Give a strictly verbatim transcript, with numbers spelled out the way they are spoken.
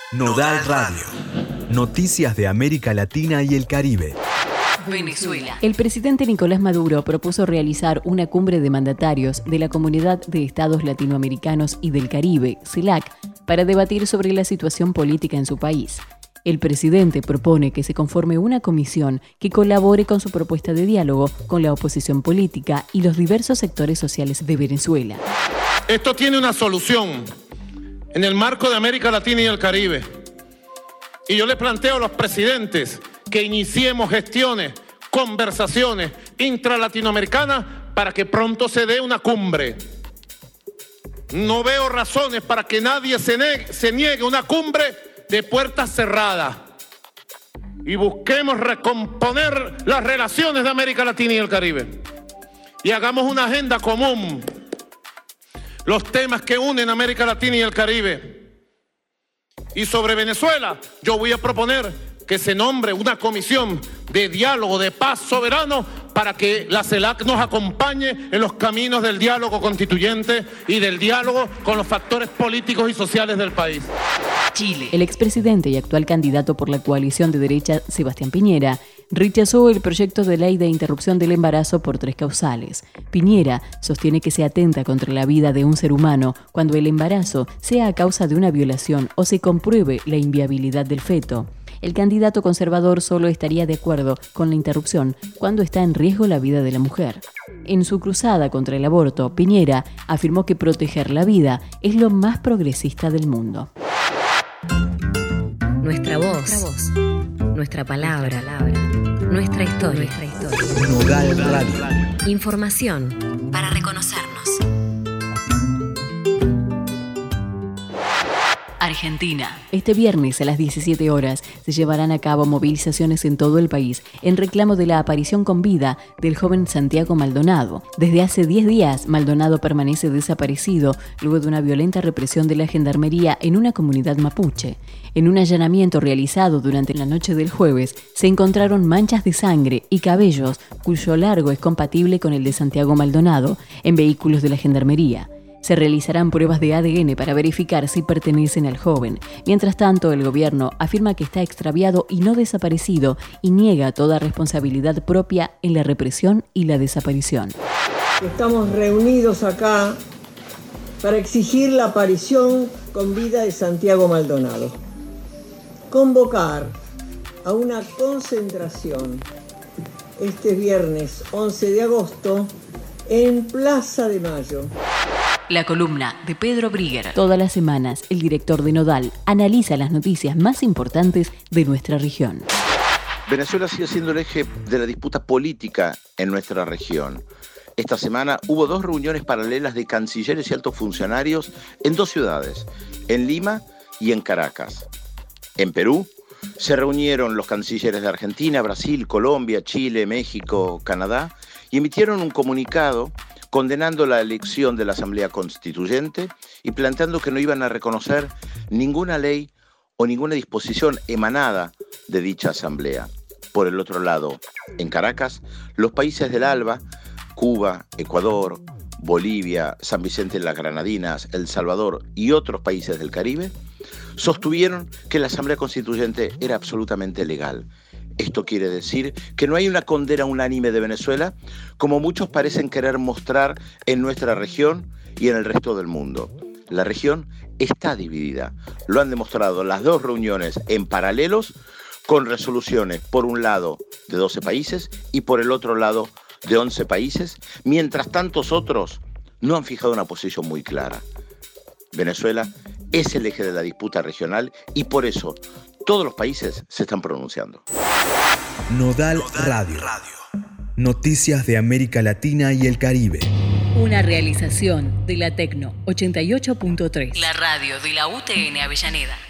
Nodal Radio. Noticias de América Latina y el Caribe. Venezuela. El presidente Nicolás Maduro propuso realizar una cumbre de mandatarios de la Comunidad de Estados Latinoamericanos y del Caribe, CELAC, para debatir sobre la situación política en su país. El presidente propone que se conforme una comisión que colabore con su propuesta de diálogo con la oposición política y los diversos sectores sociales de Venezuela. Esto tiene una solución en el marco de América Latina y el Caribe. Y yo le planteo a los presidentes que iniciemos gestiones, conversaciones intralatinoamericanas para que pronto se dé una cumbre. No veo razones para que nadie se niegue, se niegue una cumbre de puertas cerradas. Y busquemos recomponer las relaciones de América Latina y el Caribe. Y hagamos una agenda común. Los temas que unen América Latina y el Caribe. Y sobre Venezuela, yo voy a proponer que se nombre una comisión de diálogo, de paz soberano, para que la CELAC nos acompañe en los caminos del diálogo constituyente y del diálogo con los factores políticos y sociales del país. Chile. El expresidente y actual candidato por la coalición de derecha, Sebastián Piñera, rechazó el proyecto de ley de interrupción del embarazo por tres causales. Piñera sostiene que se atenta contra la vida de un ser humano cuando el embarazo sea a causa de una violación o se compruebe la inviabilidad del feto. El candidato conservador solo estaría de acuerdo con la interrupción cuando está en riesgo la vida de la mujer. En su cruzada contra el aborto, Piñera afirmó que proteger la vida es lo más progresista del mundo. Nuestra voz, nuestra, voz, nuestra palabra, nuestra historia. Nuestra historia. Nodal Radio. Información para reconocernos. Argentina. Este viernes a las diecisiete horas se llevarán a cabo movilizaciones en todo el país en reclamo de la aparición con vida del joven Santiago Maldonado. Desde hace diez días, Maldonado permanece desaparecido luego de una violenta represión de la gendarmería en una comunidad mapuche. En un allanamiento realizado durante la noche del jueves, se encontraron manchas de sangre y cabellos cuyo largo es compatible con el de Santiago Maldonado en vehículos de la gendarmería. Se realizarán pruebas de A D N para verificar si pertenecen al joven. Mientras tanto, el gobierno afirma que está extraviado y no desaparecido y niega toda responsabilidad propia en la represión y la desaparición. Estamos reunidos acá para exigir la aparición con vida de Santiago Maldonado. Convocar a una concentración este viernes once de agosto en Plaza de Mayo. La columna de Pedro Briguer. Todas las semanas, el director de Nodal analiza las noticias más importantes de nuestra región. Venezuela sigue siendo el eje de la disputa política en nuestra región. Esta semana hubo dos reuniones paralelas de cancilleres y altos funcionarios en dos ciudades, en Lima y en Caracas. En Perú se reunieron los cancilleres de Argentina, Brasil, Colombia, Chile, México, Canadá y emitieron un comunicado condenando la elección de la Asamblea Constituyente y planteando que no iban a reconocer ninguna ley o ninguna disposición emanada de dicha Asamblea. Por el otro lado, en Caracas, los países del ALBA, Cuba, Ecuador, Bolivia, San Vicente de las Granadinas, El Salvador y otros países del Caribe, sostuvieron que la Asamblea Constituyente era absolutamente legal. Esto quiere decir que no hay una condena unánime de Venezuela, como muchos parecen querer mostrar en nuestra región y en el resto del mundo. La región está dividida. Lo han demostrado las dos reuniones en paralelos, con resoluciones por un lado de doce países y por el otro lado de once países, mientras tantos otros no han fijado una posición muy clara. Venezuela es el eje de la disputa regional y por eso todos los países se están pronunciando. Nodal Radio. Noticias de América Latina y el Caribe. Una realización de la Tecno ochenta y ocho punto tres. La radio de la U T N Avellaneda.